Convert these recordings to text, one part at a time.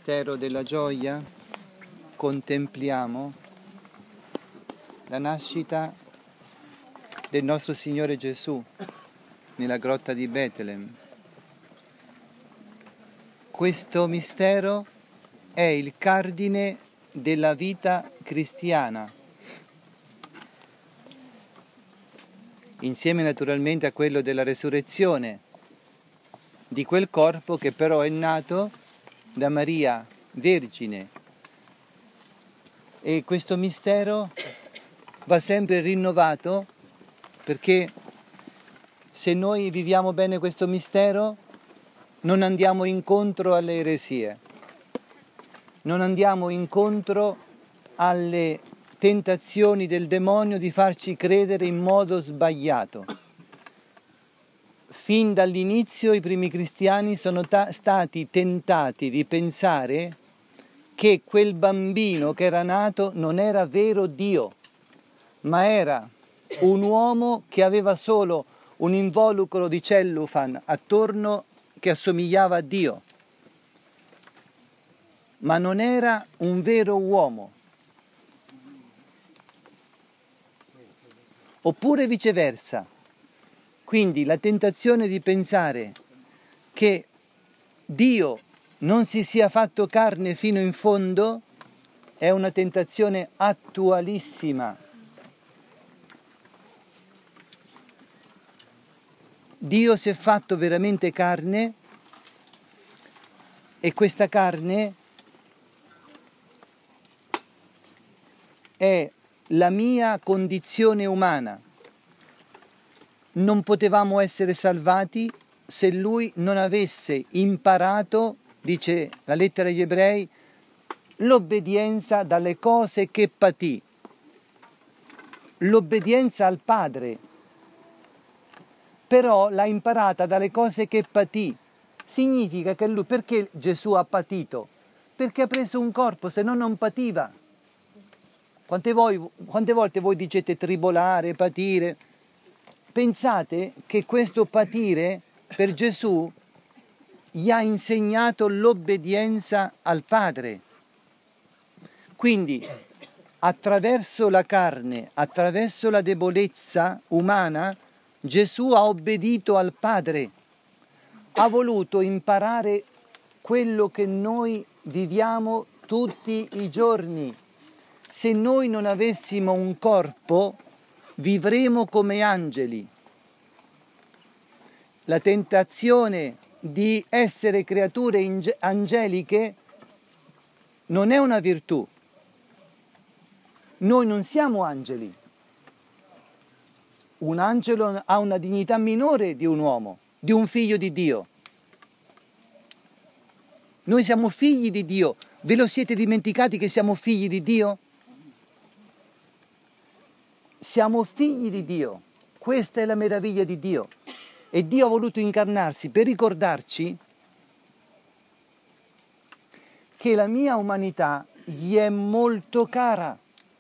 mistero della gioia contempliamo la nascita del nostro Signore Gesù nella grotta di Betlem. Questo mistero è il cardine della vita cristiana, insieme naturalmente a quello della resurrezione di quel corpo che però è nato da Maria Vergine. E questo mistero va sempre rinnovato, perché se noi viviamo bene questo mistero non andiamo incontro alle eresie, non andiamo incontro alle tentazioni del demonio di farci credere in modo sbagliato. Fin dall'inizio i primi cristiani sono stati tentati di pensare che quel bambino che era nato non era vero Dio, ma era un uomo che aveva solo un involucro di cellofan attorno che assomigliava a Dio, ma non era un vero uomo. Oppure viceversa. Quindi la tentazione di pensare che Dio non si sia fatto carne fino in fondo è una tentazione attualissima. Dio si è fatto veramente carne e questa carne è la mia condizione umana. Non potevamo essere salvati se Lui non avesse imparato, dice la lettera agli Ebrei, l'obbedienza dalle cose che patì, l'obbedienza al Padre, però l'ha imparata dalle cose che patì. Significa che Lui, perché Gesù ha patito? Perché ha preso un corpo, se no non pativa. Quante volte voi dicete tribolare, patire? Pensate che questo patire per Gesù gli ha insegnato l'obbedienza al Padre. Quindi attraverso la carne, attraverso la debolezza umana, Gesù ha obbedito al Padre, ha voluto imparare quello che noi viviamo tutti i giorni. Se noi non avessimo un corpo, vivremo come angeli. La tentazione di essere creature angeliche non è una virtù. Noi non siamo angeli. Un angelo ha una dignità minore di un uomo, di un figlio di Dio. Noi siamo figli di Dio. Ve lo siete dimenticati che siamo figli di Dio? Siamo figli di Dio. Questa è la meraviglia di Dio. E Dio ha voluto incarnarsi per ricordarci che la mia umanità gli è molto cara.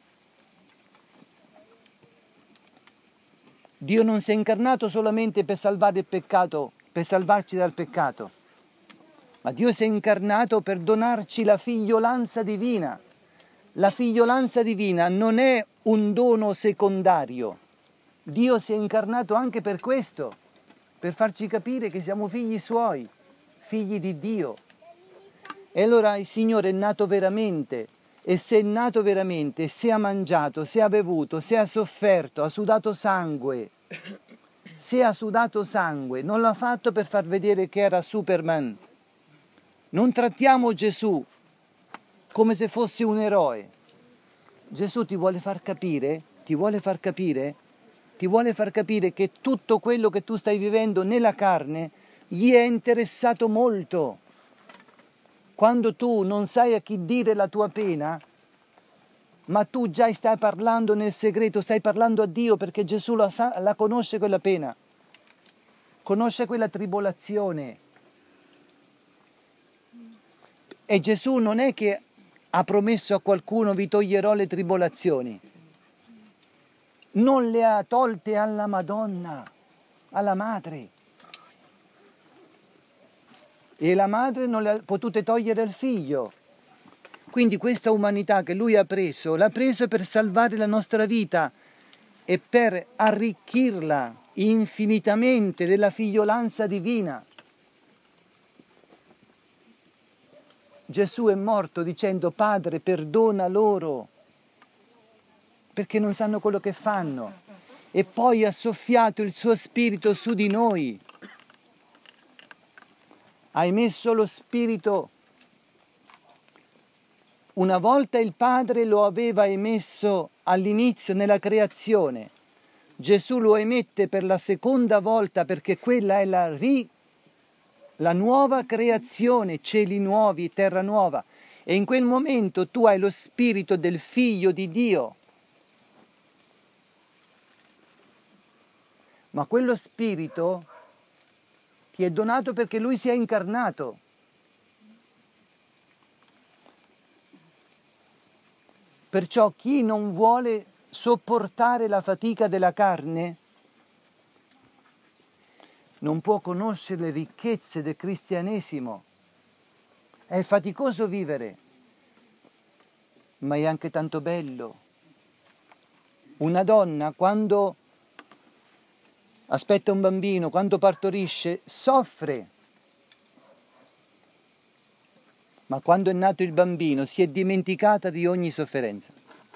Dio non si è incarnato solamente per salvare il peccato, per salvarci dal peccato, ma Dio si è incarnato per donarci la figliolanza divina. La figliolanza divina non è un dono secondario. Dio si è incarnato anche per questo, per farci capire che siamo figli Suoi, figli di Dio. E allora il Signore è nato veramente, e se è nato veramente, se ha mangiato, se ha bevuto, se ha sofferto, ha sudato sangue, se ha sudato sangue, non l'ha fatto per far vedere che era Superman. Non trattiamo Gesù come se fosse un eroe. Gesù ti vuole far capire che tutto quello che tu stai vivendo nella carne gli è interessato molto. Quando tu non sai a chi dire la tua pena, ma tu già stai parlando nel segreto, stai parlando a Dio, perché Gesù la conosce quella pena, conosce quella tribolazione. E Gesù non è che ha promesso a qualcuno: vi toglierò le tribolazioni. Non le ha tolte alla Madonna, alla Madre. e la madre non le ha potute togliere al figlio. Quindi questa umanità che lui ha preso, l'ha preso per salvare la nostra vita e per arricchirla infinitamente della figliolanza divina. Gesù è morto dicendo: Padre, perdona loro, perché non sanno quello che fanno. E poi ha soffiato il suo spirito su di noi. Ha emesso lo spirito. Una volta il Padre lo aveva emesso all'inizio nella creazione. Gesù lo emette per la seconda volta perché quella è la nuova creazione, cieli nuovi, terra nuova. E in quel momento tu hai lo spirito del Figlio di Dio. Ma quello spirito ti è donato perché lui si è incarnato. Perciò chi non vuole sopportare la fatica della carne non può conoscere le ricchezze del cristianesimo. È faticoso vivere, ma è anche tanto bello. Una donna quando aspetta un bambino, quando partorisce, soffre. Ma quando è nato il bambino si è dimenticata di ogni sofferenza.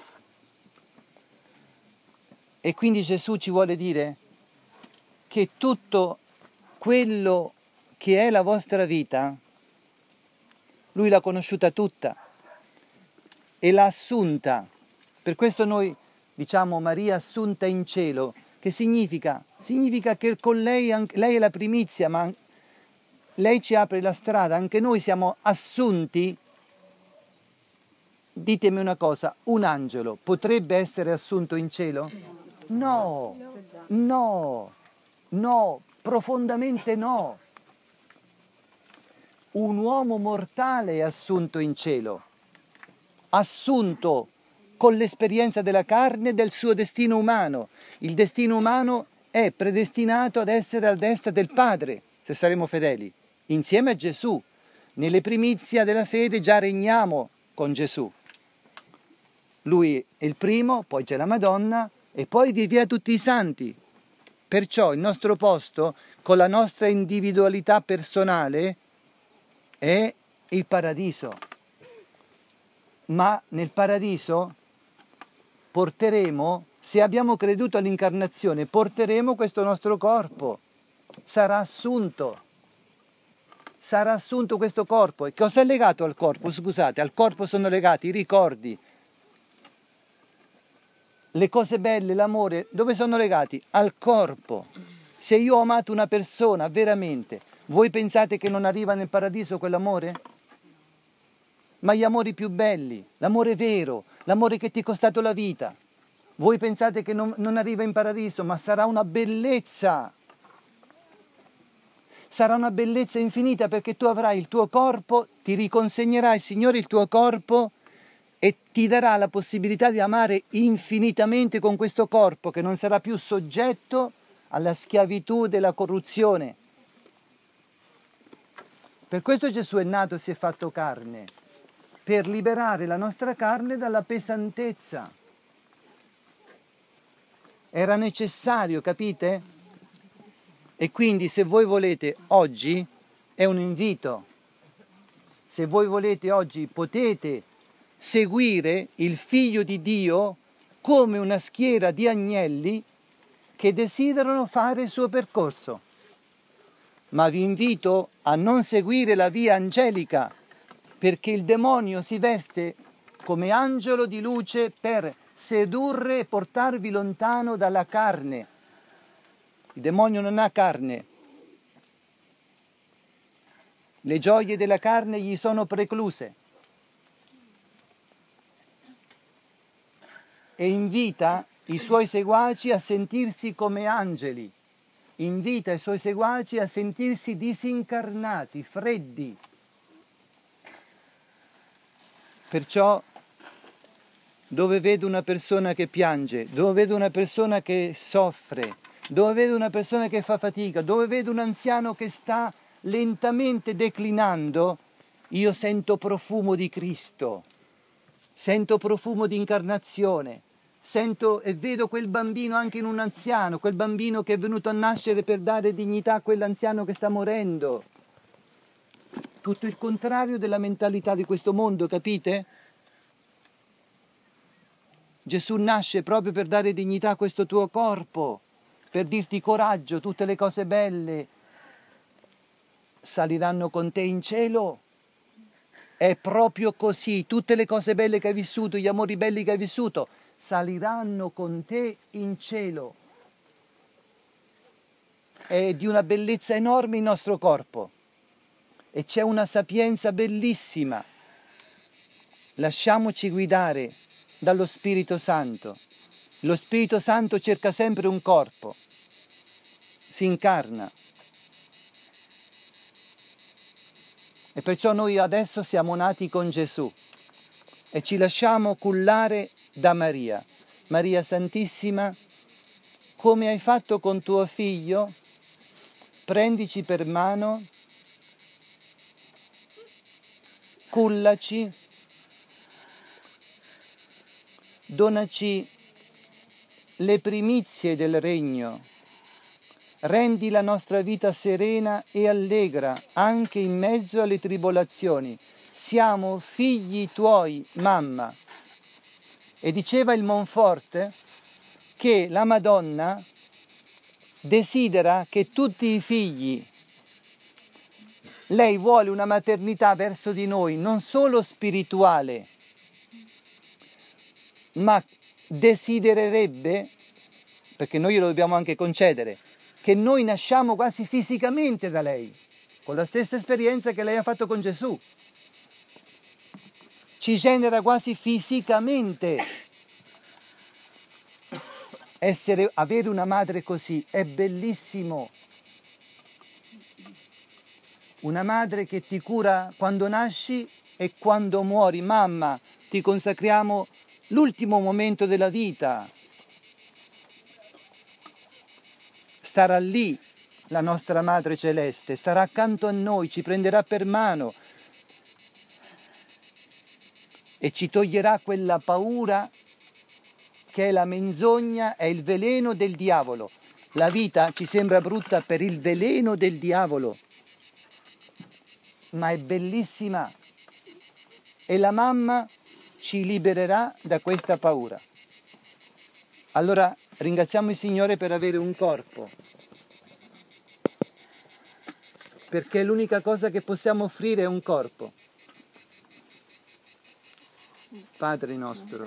E quindi Gesù ci vuole dire che tutto quello che è la vostra vita, lui l'ha conosciuta tutta e l'ha assunta. Per questo noi diciamo Maria assunta in cielo, che significa? Significa che con lei è la primizia, ma lei ci apre la strada, anche noi siamo assunti. Ditemi una cosa, un angelo potrebbe essere assunto in cielo? No, no, no, profondamente no. Un uomo mortale è assunto in cielo, assunto con l'esperienza della carne del suo destino umano. Il destino umano è predestinato ad essere alla destra del Padre, se saremo fedeli. Insieme a Gesù, nelle primizie della fede già regniamo con Gesù. Lui è il primo, poi c'è la Madonna e poi via tutti i santi. Perciò il nostro posto, con la nostra individualità personale, è il paradiso. Ma nel paradiso porteremo, se abbiamo creduto all'incarnazione, porteremo questo nostro corpo. Sarà assunto questo corpo. E cosa è legato al corpo? Scusate, al corpo sono legati i ricordi, le cose belle, l'amore. Dove sono legati? Al corpo. Se io ho amato una persona veramente, voi pensate che non arriva nel paradiso quell'amore? Ma gli amori più belli, l'amore vero, l'amore che ti è costato la vita, voi pensate che non arriva in paradiso? Ma sarà una bellezza. Sarà una bellezza infinita, perché tu avrai il tuo corpo, ti riconsegnerà il Signore il tuo corpo e ti darà la possibilità di amare infinitamente con questo corpo che non sarà più soggetto alla schiavitù della corruzione. Per questo Gesù è nato e si è fatto carne, per liberare la nostra carne dalla pesantezza. Era necessario, capite? E quindi se voi volete oggi, è un invito, se voi volete oggi potete seguire il Figlio di Dio come una schiera di agnelli che desiderano fare il suo percorso. Ma vi invito a non seguire la via angelica, perché il demonio si veste come angelo di luce per sedurre e portarvi lontano dalla carne. Il demonio non ha carne. Le gioie della carne gli sono precluse. E invita i suoi seguaci a sentirsi come angeli. Invita i suoi seguaci a sentirsi disincarnati, freddi. Perciò, dove vedo una persona che piange, dove vedo una persona che soffre, dove vedo una persona che fa fatica, dove vedo un anziano che sta lentamente declinando, io sento profumo di Cristo, sento profumo di incarnazione, sento e vedo quel bambino anche in un anziano, quel bambino che è venuto a nascere per dare dignità a quell'anziano che sta morendo. Tutto il contrario della mentalità di questo mondo, capite? Gesù nasce proprio per dare dignità a questo tuo corpo, per dirti coraggio, tutte le cose belle saliranno con te in cielo. È proprio così, tutte le cose belle che hai vissuto, gli amori belli che hai vissuto, saliranno con te in cielo. È di una bellezza enorme il nostro corpo e c'è una sapienza bellissima. Lasciamoci guidare dallo Spirito Santo. Lo Spirito Santo cerca sempre un corpo, si incarna. E perciò noi adesso siamo nati con Gesù e ci lasciamo cullare da Maria. Maria Santissima, come hai fatto con tuo figlio, prendici per mano, cullaci, donaci le primizie del regno, rendi la nostra vita serena e allegra anche in mezzo alle tribolazioni. Siamo figli tuoi, mamma. E diceva il Monforte che la Madonna desidera che tutti i figli, lei vuole una maternità verso di noi non solo spirituale, ma desidererebbe, perché noi glielo dobbiamo anche concedere, che noi nasciamo quasi fisicamente da lei, con la stessa esperienza che lei ha fatto con Gesù. Ci genera quasi fisicamente avere una madre così, è bellissimo. Una madre che ti cura quando nasci e quando muori. Mamma, ti consacriamo l'ultimo momento della vita. Starà lì la nostra Madre Celeste, starà accanto a noi, ci prenderà per mano e ci toglierà quella paura che è la menzogna, è il veleno del diavolo. La vita ci sembra brutta per il veleno del diavolo, ma è bellissima e la mamma ci libererà da questa paura. Allora ringraziamo il Signore per avere un corpo, perché l'unica cosa che possiamo offrire è un corpo. Padre nostro,